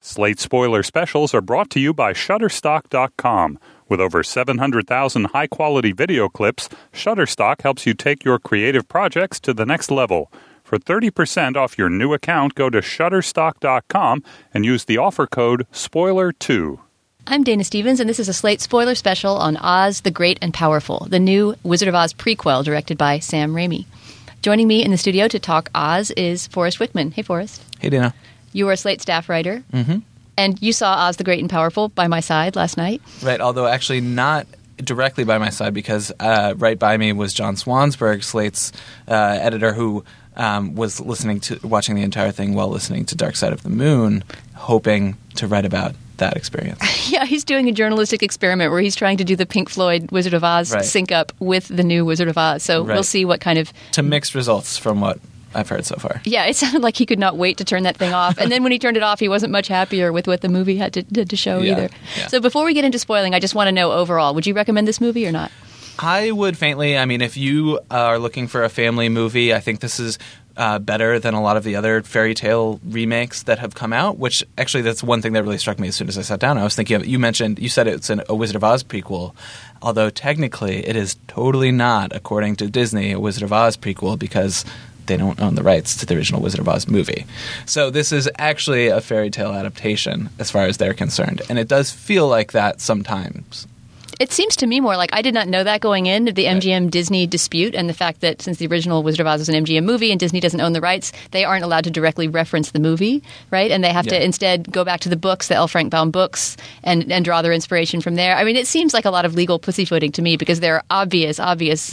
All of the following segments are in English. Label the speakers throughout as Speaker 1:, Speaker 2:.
Speaker 1: Slate Spoiler Specials are brought to you by Shutterstock.com. With over 700,000 high-quality video clips, Shutterstock helps you take your creative projects to the next level. For 30% off your new account, go to Shutterstock.com and use the offer code SPOILER2.
Speaker 2: I'm Dana Stevens, and this is a Slate Spoiler Special on Oz the Great and Powerful, the new Wizard of Oz prequel directed by Sam Raimi. Joining me in the studio to talk Oz is Forrest Wickman. Hey, Forrest.
Speaker 3: Hey, Dana.
Speaker 2: You are a Slate staff writer.
Speaker 3: Mm-hmm.
Speaker 2: And you saw Oz the Great and Powerful by my side last night.
Speaker 3: Right, although actually not directly by my side because right by me was John Swansburg, Slate's editor, who was watching the entire thing while listening to Dark Side of the Moon, hoping to write about that experience.
Speaker 2: Yeah, he's doing a journalistic experiment where he's trying to do the Pink Floyd Wizard of Oz sync up with the new Wizard of Oz. So we'll see what kind of...
Speaker 3: To mixed results from what I've heard so far.
Speaker 2: Yeah, it sounded like he could not wait to turn that thing off. And then when he turned it off, he wasn't much happier with what the movie had to show either.
Speaker 3: Yeah.
Speaker 2: So before we get into spoiling, I just want to know overall, would you recommend this movie or not?
Speaker 3: I would faintly. I mean, if you are looking for a family movie, I think this is better than a lot of the other fairy tale remakes that have come out, which actually that's one thing that really struck me as soon as I sat down. I was thinking of, you said it's a Wizard of Oz prequel, although technically it is totally not, according to Disney, a Wizard of Oz prequel because they don't own the rights to the original Wizard of Oz movie. So this is actually a fairy tale adaptation as far as they're concerned, and it does feel like that sometimes.
Speaker 2: It seems to me more like I did not know that going in, the MGM-Disney dispute, and the fact that since the original Wizard of Oz is an MGM movie and Disney doesn't own the rights, they aren't allowed to directly reference the movie, right? And they have to instead go back to the books, the L. Frank Baum books, and draw their inspiration from there. I mean, it seems like a lot of legal pussyfooting to me because there are obvious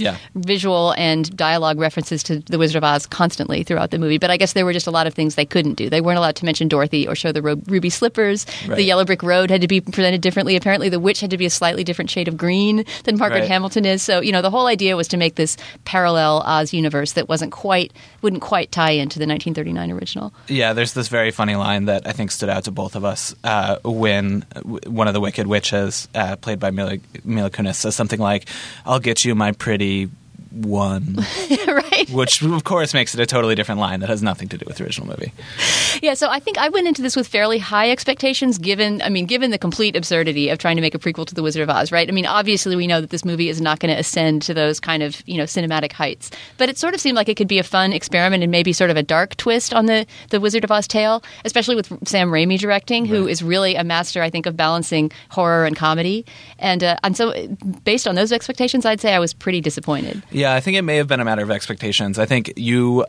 Speaker 2: visual and dialogue references to the Wizard of Oz constantly throughout the movie. But I guess there were just a lot of things they couldn't do. They weren't allowed to mention Dorothy or show the ruby slippers. Right. The Yellow Brick Road had to be presented differently. Apparently, the witch had to be a slightly different shade of green than Margaret Hamilton is. So, the whole idea was to make this parallel Oz universe that wouldn't quite tie into the 1939 original. Yeah,
Speaker 3: there's this very funny line that I think stood out to both of us when one of the Wicked Witches, played by Mila Kunis, says something like, "I'll get you my pretty one."
Speaker 2: Right.
Speaker 3: Which, of course, makes it a totally different line that has nothing to do with the original movie.
Speaker 2: Yeah, so I think I went into this with fairly high expectations given the complete absurdity of trying to make a prequel to The Wizard of Oz, right? I mean, obviously we know that this movie is not going to ascend to those kind of, cinematic heights. But it sort of seemed like it could be a fun experiment and maybe sort of a dark twist on the Wizard of Oz tale, especially with Sam Raimi directing, who is really a master, I think, of balancing horror and comedy. And so based on those expectations, I'd say I was pretty disappointed.
Speaker 3: Yeah, I think it may have been a matter of expectations. I think you,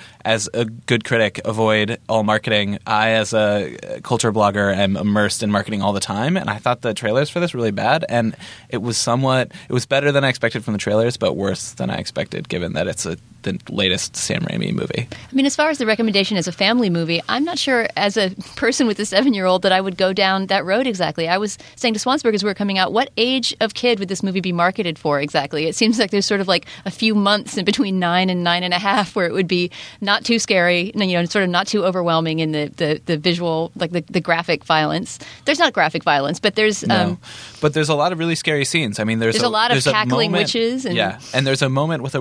Speaker 3: as a good critic, avoid all marketing. I, as a culture blogger, am immersed in marketing all the time, and I thought the trailers for this were really bad, and it was better than I expected from the trailers, but worse than I expected, given that it's the latest Sam Raimi movie.
Speaker 2: I mean, as far as the recommendation as a family movie, I'm not sure as a person with a 7-year-old that I would go down that road exactly. I was saying to Swansburg as we were coming out, what age of kid would this movie be marketed for exactly? It seems like there's sort of like a few months in between 9 and 9.5 where it would be not too scary, sort of not too overwhelming in the visual, like the graphic violence. There's not graphic violence, but there's...
Speaker 3: No. But there's a lot of really scary scenes. I mean, there's
Speaker 2: a lot of cackling witches.
Speaker 3: And there's a moment with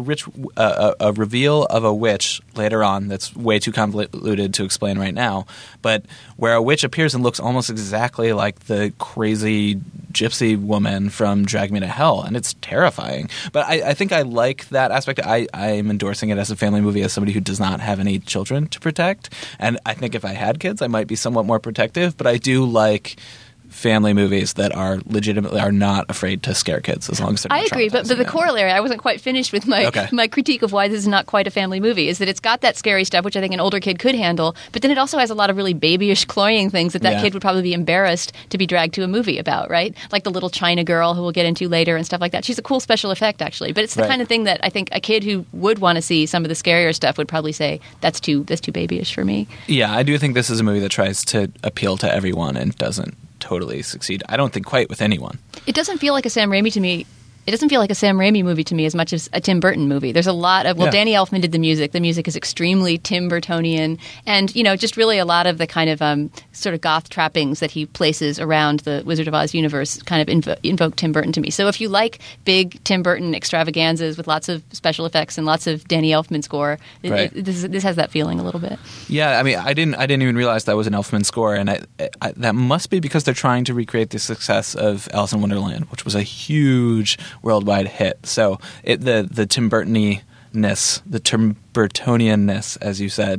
Speaker 3: a reveal of a witch later on that's way too convoluted to explain right now, but where a witch appears and looks almost exactly like the crazy gypsy woman from Drag Me to Hell, and it's terrifying. But I think I like that aspect. I'm endorsing it as a family movie as somebody who does not have any children to protect, and I think if I had kids, I might be somewhat more protective, but I do like family movies that are not afraid to scare kids as long as they're not.
Speaker 2: I agree, but the corollary, I wasn't quite finished with my critique of why this is not quite a family movie, is that it's got that scary stuff, which I think an older kid could handle, but then it also has a lot of really babyish, cloying things that kid would probably be embarrassed to be dragged to a movie about, right? Like the little China girl who we'll get into later and stuff like that. She's a cool special effect, actually, but it's the kind of thing that I think a kid who would want to see some of the scarier stuff would probably say, that's too babyish for me.
Speaker 3: Yeah, I do think this is a movie that tries to appeal to everyone and doesn't totally succeed. I don't think quite with anyone.
Speaker 2: It doesn't feel like a Sam Raimi to me It doesn't feel like a Sam Raimi movie to me as much as a Tim Burton movie. There's a lot of, Danny Elfman did the music. The music is extremely Tim Burtonian, and just really a lot of the kind of sort of goth trappings that he places around the Wizard of Oz universe kind of invoke Tim Burton to me. So if you like big Tim Burton extravaganzas with lots of special effects and lots of Danny Elfman score, this has that feeling a little bit.
Speaker 3: Yeah, I mean, I didn't even realize that was an Elfman score, and that must be because they're trying to recreate the success of Alice in Wonderland, which was a huge worldwide hit. So the Tim Burton-ness, the Tim Burtonian-ness, as you said,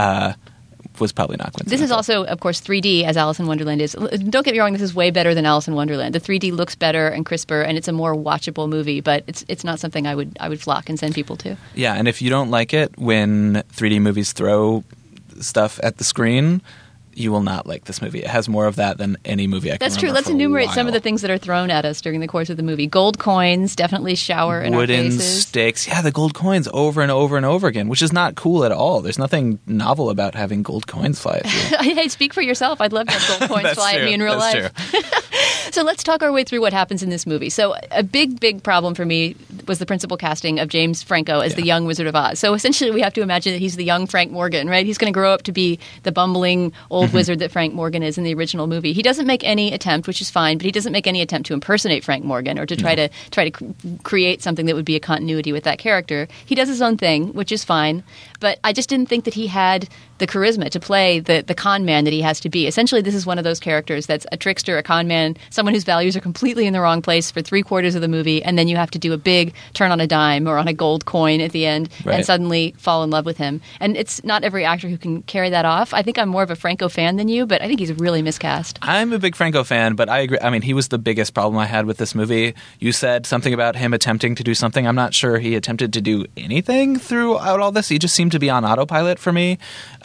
Speaker 3: was probably not coincidental.
Speaker 2: This is also, of course, 3D, as Alice in Wonderland is. Don't get me wrong, this is way better than Alice in Wonderland. The 3D looks better and crisper, and it's a more watchable movie, but it's not something I would flock and send people to.
Speaker 3: Yeah, and if you don't like it when 3D movies throw stuff at the screen, you will not like this movie. It has more of that than any movie I can remember.
Speaker 2: That's true. Let's enumerate some of the things that are thrown at us during the course of the movie. Gold coins definitely shower in our faces.
Speaker 3: Wooden stakes. Yeah, the gold coins over and over and over again, which is not cool at all. There's nothing novel about having gold coins fly at you.
Speaker 2: Hey, speak for yourself. I'd love to have gold coins fly at me in real life. So let's talk our way through what happens in this movie. So a big problem for me was the principal casting of James Franco as the young Wizard of Oz. So essentially we have to imagine that he's the young Frank Morgan, right? He's going to grow up to be the bumbling old wizard that Frank Morgan is in the original movie. He doesn't make any attempt, which is fine, but he doesn't make any attempt to impersonate Frank Morgan or to try to create something that would be a continuity with that character. He does his own thing, which is fine, but I just didn't think that he had the charisma to play the con man that he has to be. Essentially, this is one of those characters that's a trickster, a con man, someone whose values are completely in the wrong place for 3/4 of the movie, and then you have to do a big turn on a dime or on a gold coin at the end and suddenly fall in love with him. And it's not every actor who can carry that off. I think I'm more of a Franco fan than you, but I think he's really miscast.
Speaker 3: I'm a big Franco fan, but I agree. I mean, he was the biggest problem I had with this movie. You said something about him attempting to do something. I'm not sure he attempted to do anything throughout all this. He just seemed to be on autopilot for me.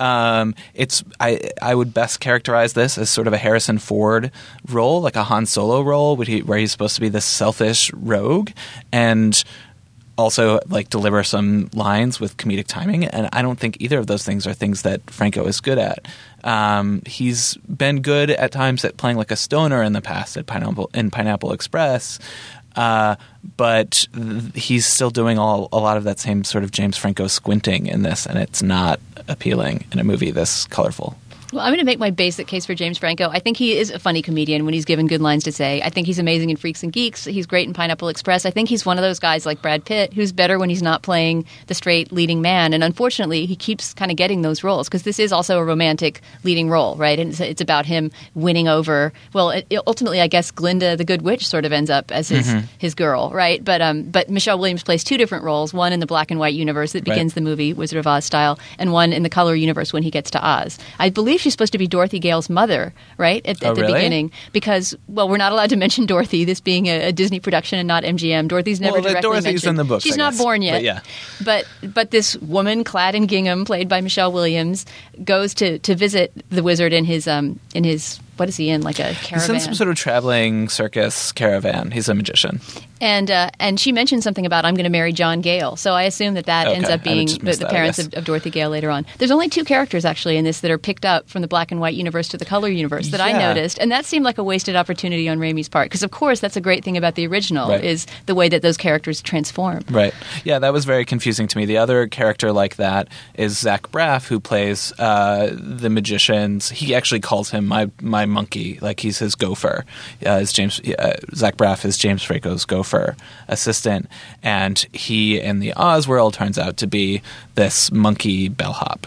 Speaker 3: I would best characterize this as sort of a Harrison Ford role, like a Han Solo role, where he's supposed to be this selfish rogue and also like deliver some lines with comedic timing. And I don't think either of those things are things that Franco is good at. He's been good at times at playing like a stoner in the past in Pineapple Express. But he's still doing a lot of that same sort of James Franco squinting in this, and it's not appealing in a movie this colorful.
Speaker 2: Well, I'm going to make my basic case for James Franco. I think he is a funny comedian when he's given good lines to say. I think he's amazing in Freaks and Geeks. He's great in Pineapple Express. I think he's one of those guys like Brad Pitt who's better when he's not playing the straight leading man. And unfortunately, he keeps kind of getting those roles because this is also a romantic leading role, right? And it's about him winning over. Well, ultimately, I guess Glinda the Good Witch sort of ends up as his girl, right? But Michelle Williams plays two different roles, one in the black and white universe that begins the movie Wizard of Oz style, and one in the color universe when he gets to Oz. I believe she's supposed to be Dorothy Gale's mother, right, at the beginning, because, well, we're not allowed to mention Dorothy, this being a Disney production and not MGM. Dorothy's never directly
Speaker 3: Dorothy's
Speaker 2: mentioned.
Speaker 3: in the books,
Speaker 2: she's not born yet. But this woman clad in gingham, played by Michelle Williams, goes to visit the wizard in his what is he in, like a caravan?
Speaker 3: He's in some sort of traveling circus caravan. He's a magician.
Speaker 2: And she mentioned something about, I'm going to marry John Gale. So I assume that ends up being the parents of Dorothy Gale later on. There's only two characters, actually, in this that are picked up from the black and white universe to the color universe that I noticed. And that seemed like a wasted opportunity on Raimi's part. Because, of course, that's a great thing about the original, is the way that those characters transform. Right.
Speaker 3: Yeah, that was very confusing to me. The other character like that is Zach Braff, who plays the magicians. He actually calls him my monkey, like he's his gopher. Zach Braff is James Franco's gopher assistant, and he in the Oz world turns out to be this monkey bellhop.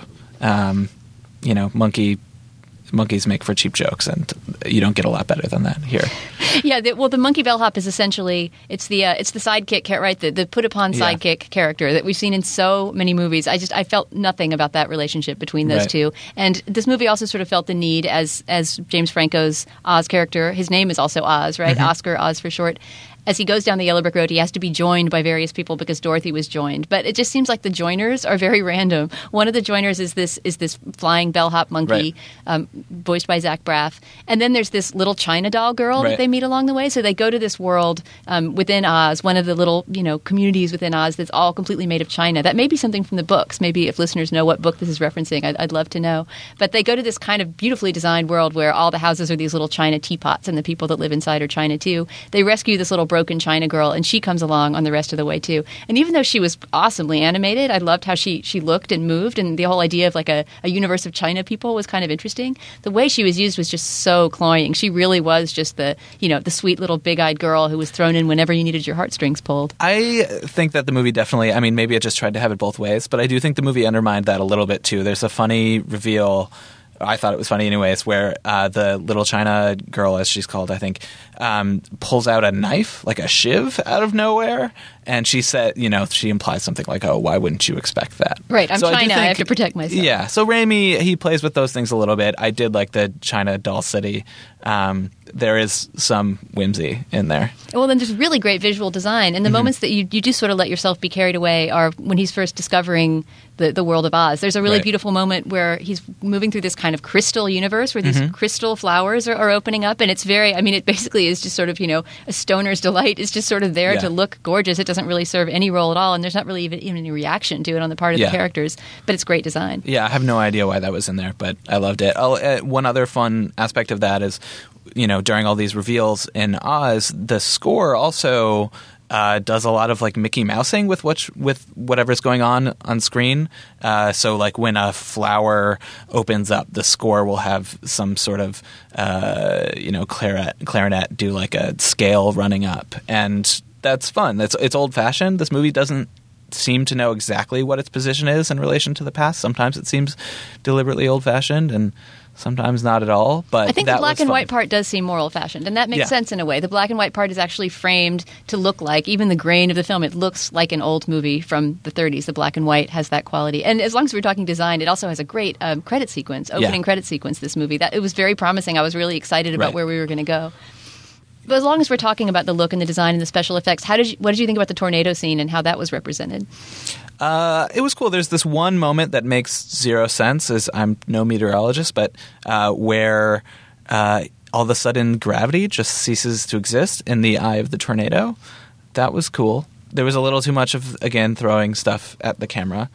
Speaker 3: Monkeys make for cheap jokes, and you don't get a lot better than that here.
Speaker 2: Yeah, the monkey bellhop is essentially it's the sidekick, right? The put upon sidekick character that we've seen in so many movies. I felt nothing about that relationship between those two, and this movie also sort of felt the need as James Franco's Oz character. His name is also Oz, right? Oscar Oz for short. As he goes down the Yellow Brick Road, he has to be joined by various people because Dorothy was joined. But it just seems like the joiners are very random. One of the joiners is this flying bellhop monkey, voiced by Zach Braff. And then there's this little China doll girl that they meet along the way. So they go to this world within Oz, one of the little communities within Oz that's all completely made of China. That may be something from the books. Maybe if listeners know what book this is referencing, I'd love to know. But they go to this kind of beautifully designed world where all the houses are these little China teapots, and the people that live inside are China too. They rescue this little broken China girl, and she comes along on the rest of the way too. And even though she was awesomely animated, I loved how she looked and moved, and the whole idea of like a universe of China people was kind of interesting. The way she was used was just so cloying. She really was just the sweet little big-eyed girl who was thrown in whenever you needed your heartstrings pulled.
Speaker 3: I think that the movie definitely, I mean, maybe it just tried to have it both ways, but I do think the movie undermined that a little bit too. There's a funny reveal, I thought it was funny anyways, where the little China girl, as she's called, I think, pulls out a knife, like a shiv, out of nowhere. And she said, she implies something like, oh, why wouldn't you expect that?
Speaker 2: Right, I'm China, I have to protect myself.
Speaker 3: Yeah, so Raimi, he plays with those things a little bit. I did like the China Doll City. There is some whimsy in there.
Speaker 2: Well, then there's really great visual design. And the moments that you do sort of let yourself be carried away are when he's first discovering the world of Oz. There's a really beautiful moment where he's moving through this kind of crystal universe where these crystal flowers are opening up. And it's it basically is just sort of, a stoner's delight. It's just sort of there to look gorgeous. It doesn't really serve any role at all. And there's not really even any reaction to it on the part of the characters. But it's great design.
Speaker 3: Yeah, I have no idea why that was in there, but I loved it. One other fun aspect of that is, during all these reveals in Oz, the score also does a lot of like Mickey Mousing with whatever's going on screen. So like when a flower opens up, the score will have some sort of clarinet do like a scale running up, and that's fun. It's old fashioned. This movie doesn't seem to know exactly what its position is in relation to the past. Sometimes it seems deliberately old fashioned, and sometimes not at all. But
Speaker 2: I think the black and white part does seem more old-fashioned, and that makes sense in a way. The black and white part is actually framed to look like, even the grain of the film, it looks like an old movie from the 30s. The black and white has that quality. And as long as we're talking design, it also has a great credit sequence, opening credit sequence, this movie. It was very promising. I was really excited about where we were going to go. But as long as we're talking about the look and the design and the special effects, what did you think about the tornado scene and how that was represented?
Speaker 3: It was cool. There's this one moment that makes zero sense, as I'm no meteorologist, but where all of a sudden gravity just ceases to exist in the eye of the tornado. That was cool. There was a little too much of, again, throwing stuff at the camera.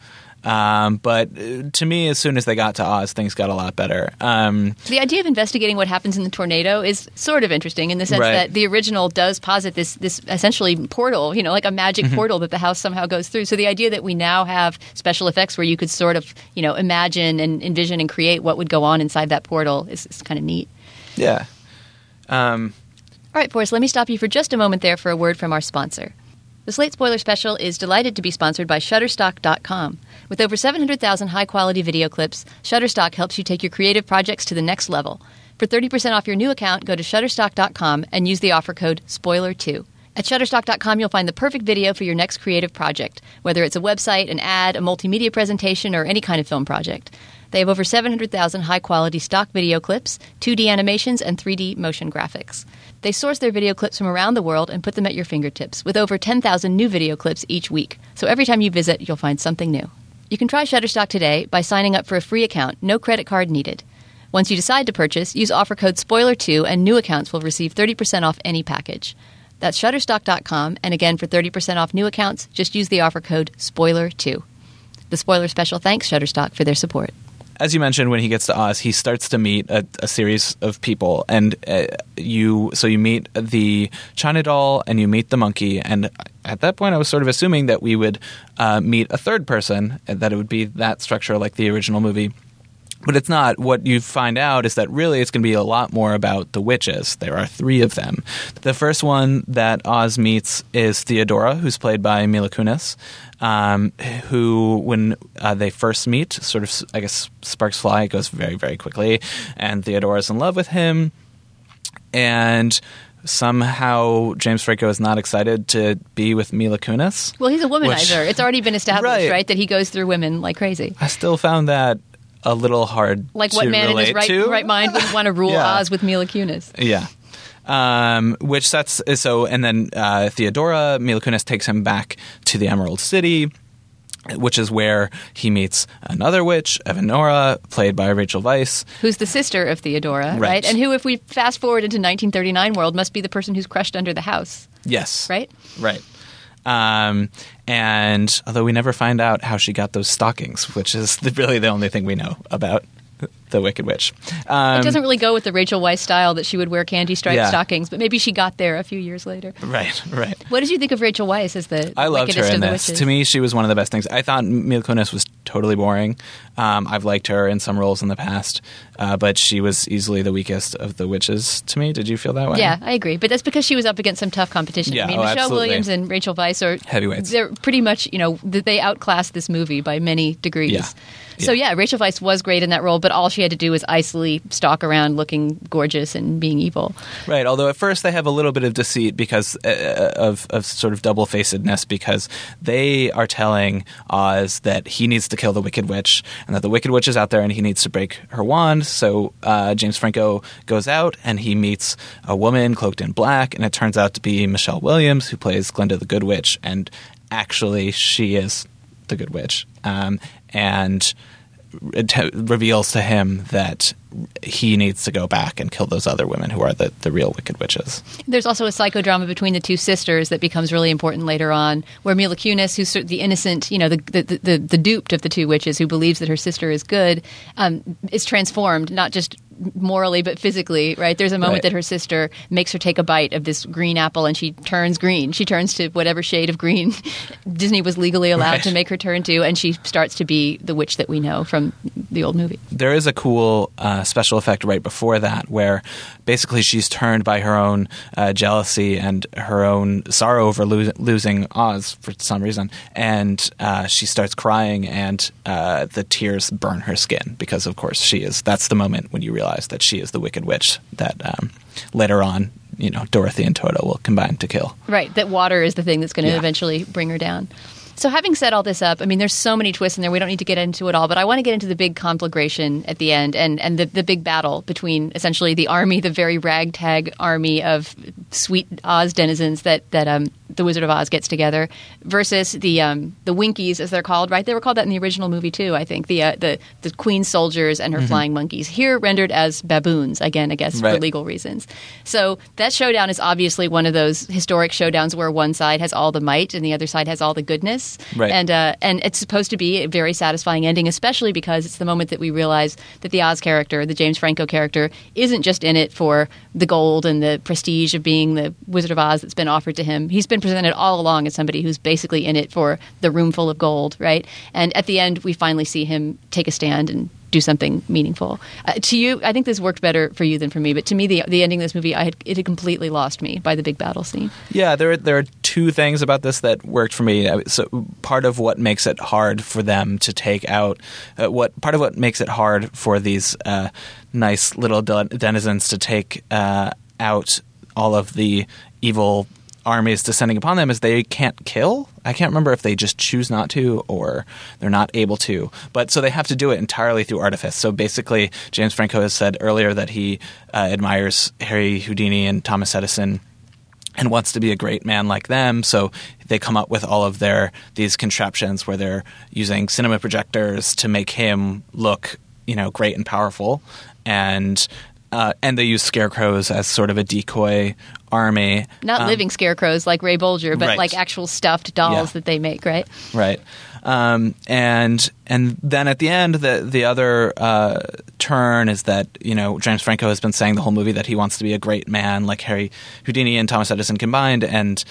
Speaker 3: But to me, as soon as they got to Oz, things got a lot better.
Speaker 2: The idea of investigating what happens in the tornado is sort of interesting in the sense that the original does posit this essentially portal, like a magic portal that the house somehow goes through. So the idea that we now have special effects where you could sort of, imagine and envision and create what would go on inside that portal is kind of neat.
Speaker 3: Yeah.
Speaker 2: All right, Forrest, let me stop you for just a moment there for a word from our sponsor. The Slate Spoiler Special is delighted to be sponsored by Shutterstock.com. With over 700,000 high-quality video clips, Shutterstock helps you take your creative projects to the next level. For 30% off your new account, go to Shutterstock.com and use the offer code SPOILER2. At Shutterstock.com, you'll find the perfect video for your next creative project, whether it's a website, an ad, a multimedia presentation, or any kind of film project. They have over 700,000 high-quality stock video clips, 2D animations, and 3D motion graphics. They source their video clips from around the world and put them at your fingertips, with over 10,000 new video clips each week. So every time you visit, you'll find something new. You can try Shutterstock today by signing up for a free account, no credit card needed. Once you decide to purchase, use offer code SPOILER2 and new accounts will receive 30% off any package. That's Shutterstock.com, and again, for 30% off new accounts, just use the offer code SPOILER2. The Spoiler Special thanks Shutterstock for their support.
Speaker 3: As you mentioned, when he gets to Oz, he starts to meet a series of people, and you meet the China doll and you meet the monkey, and at that point I was sort of assuming that we would meet a third person, and that it would be that structure like the original movie. But it's not. What you find out is that really it's going to be a lot more about the witches. There are 3 of them. The first one that Oz meets is Theodora, who's played by Mila Kunis, who, when they first meet, sort of, I guess, sparks fly. It goes very, very quickly. And Theodora's in love with him. And somehow James Franco is not excited to be with Mila Kunis.
Speaker 2: Well, he's a womanizer. It's already been established, right, that he goes through women like crazy.
Speaker 3: I still found that a little hard
Speaker 2: like what
Speaker 3: to
Speaker 2: man in his right mind would want to rule Oz with Mila Kunis.
Speaker 3: Yeah. And then Theodora, Mila Kunis takes him back to the Emerald City, which is where he meets another witch, Evanora, played by Rachel Weisz.
Speaker 2: Who's the sister of Theodora, right? And who, if we fast forward into 1939 world, must be the person who's crushed under the house.
Speaker 3: Yes.
Speaker 2: Right?
Speaker 3: Right. And although we never find out how she got those stockings, which is really the only thing we know about. the Wicked Witch.
Speaker 2: It doesn't really go with the Rachel Weisz style that she would wear candy striped stockings, but maybe she got there a few years later.
Speaker 3: Right.
Speaker 2: What did you think of Rachel Weisz as the
Speaker 3: I loved her
Speaker 2: wickedest
Speaker 3: in
Speaker 2: of the
Speaker 3: this.
Speaker 2: witches?
Speaker 3: To me, she was one of the best things. I thought Mila Kunis was totally boring. I've liked her in some roles in the past, but she was easily the weakest of the witches to me. Did you feel that way?
Speaker 2: Yeah, I agree. But that's because she was up against some tough competition.
Speaker 3: Yeah,
Speaker 2: I mean, Michelle
Speaker 3: absolutely.
Speaker 2: Williams and Rachel Weisz are
Speaker 3: heavyweights.
Speaker 2: They're pretty much, they outclassed this movie by many degrees.
Speaker 3: Yeah.
Speaker 2: So yeah, Rachel Weisz was great in that role, but all she had to do was icily stalk around looking gorgeous and being evil.
Speaker 3: Right, although at first they have a little bit of deceit because of sort of double-facedness, because they are telling Oz that he needs to kill the Wicked Witch and that the Wicked Witch is out there and he needs to break her wand. So James Franco goes out and he meets a woman cloaked in black, and it turns out to be Michelle Williams, who plays Glinda the Good Witch, and actually she is the Good Witch. And it reveals to him that he needs to go back and kill those other women who are the real Wicked Witches.
Speaker 2: There's also a psychodrama between the two sisters that becomes really important later on, where Mila Kunis, who's the innocent, the duped of the two witches, who believes that her sister is good, is transformed, not just morally but physically, right? There's a moment that her sister makes her take a bite of this green apple and she turns green. She turns to whatever shade of green Disney was legally allowed to make her turn to, and she starts to be the witch that we know from the old movie.
Speaker 3: There is a cool special effect right before that where basically she's turned by her own jealousy and her own sorrow over losing Oz for some reason, and she starts crying, and the tears burn her skin because, of course, that's the moment when you realize that she is the Wicked Witch that later on, Dorothy and Toto will combine to kill.
Speaker 2: Right, that water is the thing that's going to eventually bring her down. So having set all this up, I mean, there's so many twists in there. We don't need to get into it all, but I want to get into the big conflagration at the end and the big battle between essentially the army, the very ragtag army of sweet Oz denizens that the Wizard of Oz gets together, versus the Winkies, as they're called, right? They were called that in the original movie too, I think. The Queen's soldiers and her flying monkeys, here rendered as baboons, again, I guess, for legal reasons. So that showdown is obviously one of those historic showdowns where one side has all the might and the other side has all the goodness.
Speaker 3: Right.
Speaker 2: And it's supposed to be a very satisfying ending, especially because it's the moment that we realize that the Oz character, the James Franco character, isn't just in it for the gold and the prestige of being the Wizard of Oz that's been offered to him. He's been presented all along as somebody who's basically in it for the room full of gold, right? And at the end, we finally see him take a stand and do something meaningful. To you, I think this worked better for you than for me, but to me, the ending of this movie, it had completely lost me by the big battle scene.
Speaker 3: Yeah, there are two things about this that worked for me. So part of what makes it hard for them to take out, part of what makes it hard for these nice little denizens to take out all of the evil armies descending upon them is they can't kill. I can't remember if they just choose not to or they're not able to. But so they have to do it entirely through artifice. So basically, James Franco has said earlier that he admires Harry Houdini and Thomas Edison and wants to be a great man like them. So they come up with all of these contraptions where they're using cinema projectors to make him look, great and powerful. And they use scarecrows as sort of a decoy army.
Speaker 2: Not living scarecrows like Ray Bolger, but like actual stuffed dolls that they make, right?
Speaker 3: Right. And then at the end, the other turn is that, James Franco has been saying the whole movie that he wants to be a great man like Harry Houdini and Thomas Edison combined, and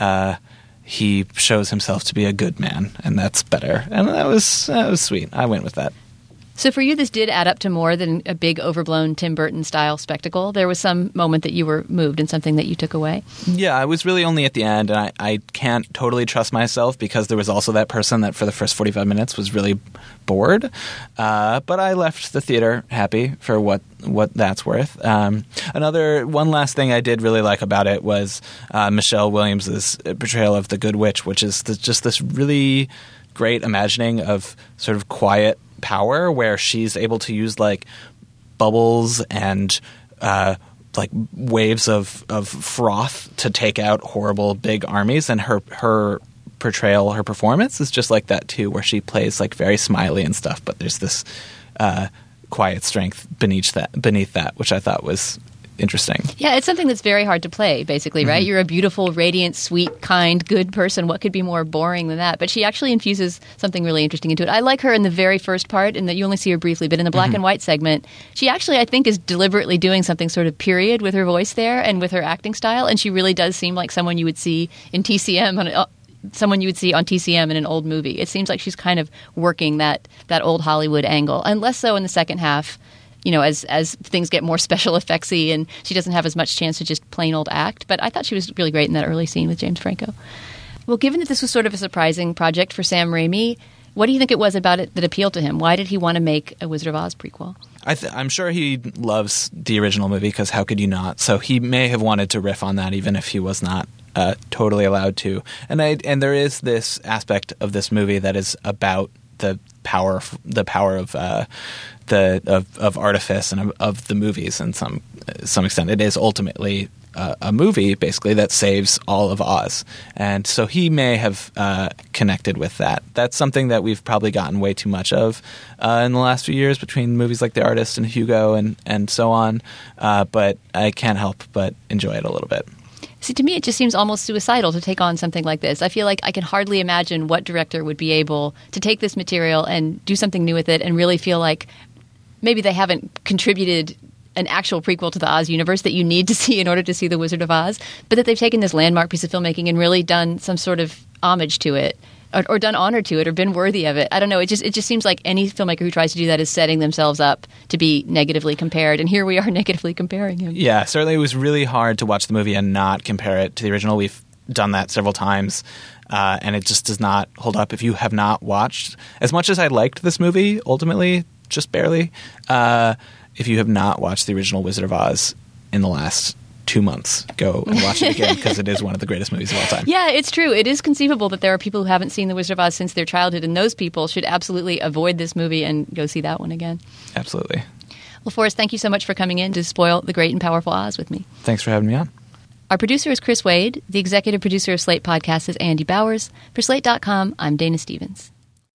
Speaker 3: he shows himself to be a good man, and that's better. And that was sweet. I went with that.
Speaker 2: So for you, this did add up to more than a big, overblown Tim Burton-style spectacle. There was some moment that you were moved and something that you took away.
Speaker 3: Yeah, I was really only at the end, and I can't totally trust myself because there was also that person that for the first 45 minutes was really bored. But I left the theater happy for what that's worth. One last thing I did really like about it was Michelle Williams' portrayal of the Good Witch, which is just this really great imagining of sort of quiet power where she's able to use like bubbles and like waves of froth to take out horrible big armies, and her portrayal, her performance is just like that too, where she plays like very smiley and stuff, but there's this quiet strength beneath that, which I thought was interesting.
Speaker 2: Yeah, it's something that's very hard to play, basically, right? You're a beautiful, radiant, sweet, kind, good person. What could be more boring than that? But she actually infuses something really interesting into it. I like her in the very first part, in that you only see her briefly, but in the black and white segment, she actually, I think, is deliberately doing something sort of period with her voice there and with her acting style, and she really does seem like someone you would see in TCM someone you would see on TCM in an old movie. It seems like she's kind of working that old Hollywood angle, and less so in the second half. As things get more special effectsy and she doesn't have as much chance to just plain old act. But I thought she was really great in that early scene with James Franco. Well, given that this was sort of a surprising project for Sam Raimi, what do you think it was about it that appealed to him? Why did he want to make a Wizard of Oz prequel?
Speaker 3: I'm sure he loves the original movie, because how could you not? So he may have wanted to riff on that, even if he was not totally allowed to. And there is this aspect of this movie that is about the power of artifice and of the movies in some extent. It is ultimately a movie, basically, that saves all of Oz. And so he may have connected with that. That's something that we've probably gotten way too much of in the last few years between movies like The Artist and Hugo and so on. But I can't help but enjoy it a little bit.
Speaker 2: See, to me, it just seems almost suicidal to take on something like this. I feel like I can hardly imagine what director would be able to take this material and do something new with it and really feel like maybe they haven't contributed an actual prequel to the Oz universe that you need to see in order to see The Wizard of Oz, but that they've taken this landmark piece of filmmaking and really done some sort of homage to it. Or done honor to it, or been worthy of it. I don't know. It just seems like any filmmaker who tries to do that is setting themselves up to be negatively compared. And here we are negatively comparing him.
Speaker 3: Yeah, certainly it was really hard to watch the movie and not compare it to the original. We've done that several times, and it just does not hold up. If you have not watched, as much as I liked this movie, ultimately, just barely, if you have not watched the original Wizard of Oz in the last 2 months, go and watch it again, because it is one of the greatest movies of all time.
Speaker 2: Yeah, it's true. It is conceivable that there are people who haven't seen The Wizard of Oz since their childhood, and those people should absolutely avoid this movie and go see that one again.
Speaker 3: Absolutely.
Speaker 2: Well, Forrest, thank you so much for coming in to spoil the great and powerful Oz with me.
Speaker 3: Thanks for having me on.
Speaker 2: Our producer is Chris Wade. The executive producer of Slate Podcast is Andy Bowers. For Slate.com, I'm Dana Stevens.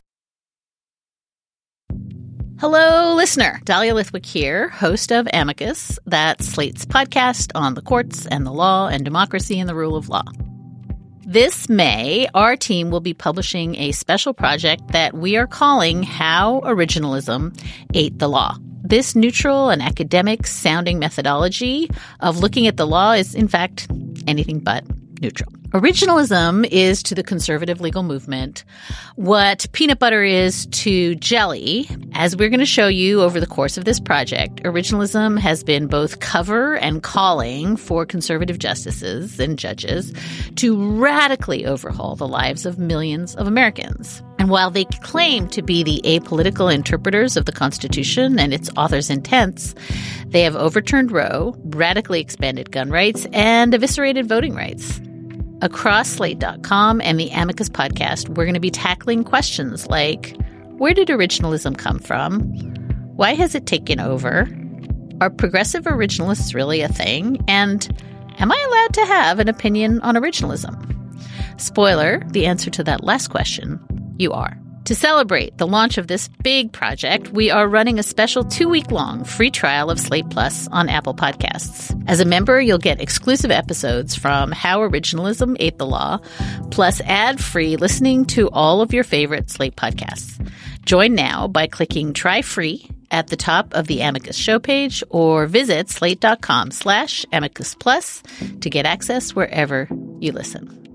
Speaker 4: Hello, listener. Dahlia Lithwick here, host of Amicus, that's Slate's podcast on the courts and the law and democracy and the rule of law. This May, our team will be publishing a special project that we are calling How Originalism Ate the Law. This neutral and academic-sounding methodology of looking at the law is, in fact, anything but neutral. Originalism is to the conservative legal movement what peanut butter is to jelly. As we're going to show you over the course of this project, originalism has been both cover and calling for conservative justices and judges to radically overhaul the lives of millions of Americans. And while they claim to be the apolitical interpreters of the Constitution and its author's intents, they have overturned Roe, radically expanded gun rights, and eviscerated voting rights. Across Slate.com and the Amicus podcast, we're going to be tackling questions like, where did originalism come from? Why has it taken over? Are progressive originalists really a thing? And am I allowed to have an opinion on originalism? Spoiler, the answer to that last question, you are. To celebrate the launch of this big project, we are running a special 2-week-long free trial of Slate Plus on Apple Podcasts. As a member, you'll get exclusive episodes from How Originalism Ate the Law, plus ad-free listening to all of your favorite Slate podcasts. Join now by clicking Try Free at the top of the Amicus show page or visit slate.com/Amicus Plus to get access wherever you listen.